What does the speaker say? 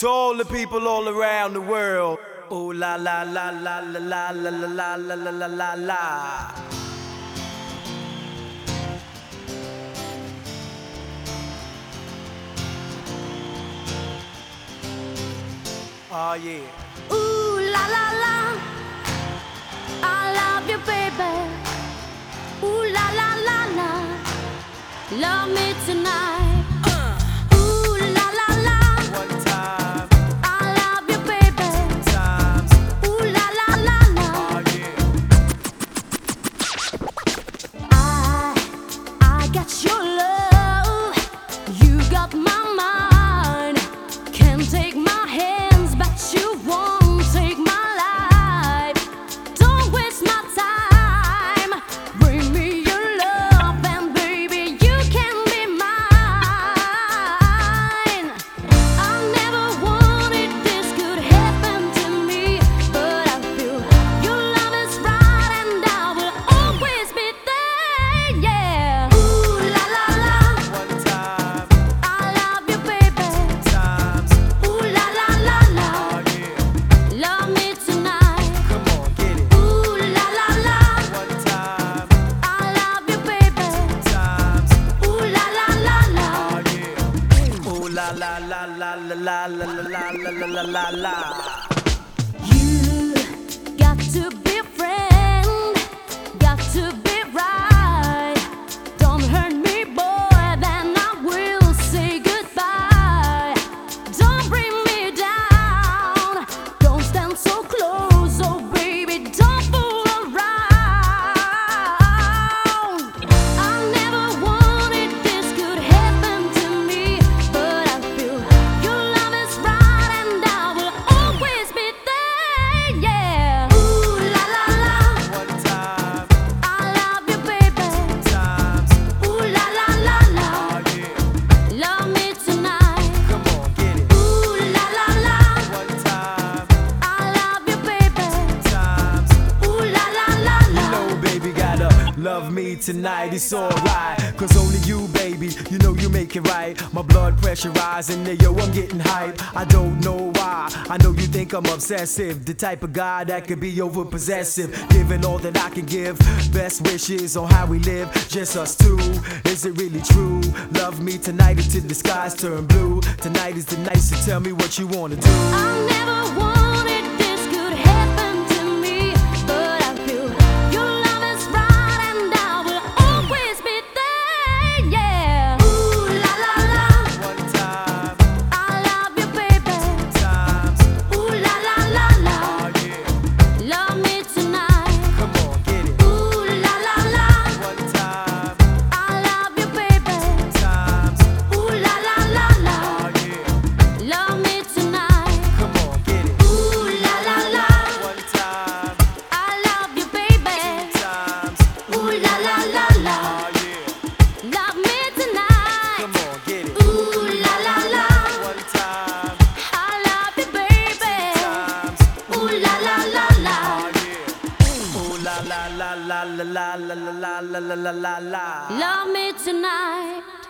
To all the people all around the world. Ooh la la la la la la la la la la la la la. Oh yeah. Ooh la la la, I love you, baby. Ooh la la la la, love me tonight. Ooh la la la, One time, I love you, baby. two times. Ooh la la la la, Oh yeah. I got your love, you got my mind. Can't take my hands, but you won't take my life. Don't waste my time. Bring me your love, and baby, you can be mine. I never wanted this could happen to me, but I feel your love is right, and I will always be there. Yeah. Ooh la la la, One time, I love you, baby. two times. Ooh la la la la, Oh yeah. love me tonight. Come on, get it. Ooh la la la, One time, I love you, baby. two times. Ooh la la la la, Oh yeah. Ooh la la la la la la la la la la la la. you got to be a friend, got to be right. Don't hurt me, boy, then I will say goodbye. Don't bring me down, don't stand so close, oh baby, don't fool around. I never wanted this could happen to me, but I feel your love is right, and I will always be there. Yeah. Ooh la la la, One time, I love you, baby. two times. Ooh la la la la, Oh yeah. love me tonight. Come on, get it. Ooh la la la, One time, I love you, baby. two times. Ooh la la la la. You know, baby, gotta love me tonight, it's alright. Cause only you, baby, you know you make it right. My blood pressure rising, yo, I'm getting hype. I don't know why, I know you think I'm obsessive. The type of guy that could be over possessive. Giving all that I can give, best wishes on how we live, just us two. Is it really true? Love me tonight until the skies turn blue. Tonight is the night, so tell me what you wanna do. I never wanted this could happen to me, but I feel your love is right, and I will always be there. Yeah. Ooh la la la, One time, I love you, baby. two times. Ooh la la la la, Oh yeah. love me tonight. Come on, get it. Ooh la la la, One time, I love you, baby. two times. Ooh la la la la, Oh yeah. love me tonight. Come on, get it. Ooh la la la, One time, I love you, baby. times. Ooh la la la la, Oh yeah. love me tonight. Come on, get it. Ooh la la la, One time, I love you, baby. times. Ooh la la la la, Oh yeah. Ooh la la la la la la la la la la la la la. love me tonight.